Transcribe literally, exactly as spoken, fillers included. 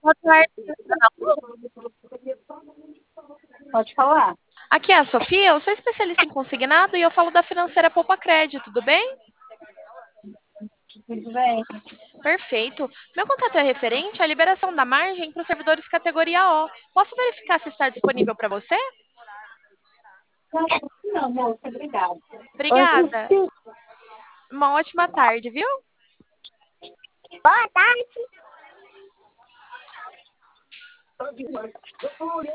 Boa tarde. Pode falar. Aqui é a Sofia, eu sou especialista em consignado e eu falo da financeira Poupa Crédito, tudo bem? Tudo bem? Perfeito. Meu contato é referente à liberação da margem para os servidores categoria O. Posso verificar se está disponível para você? Não, não, moça, obrigada. Oi, Obrigada. Uma ótima tarde, viu? boa tarde.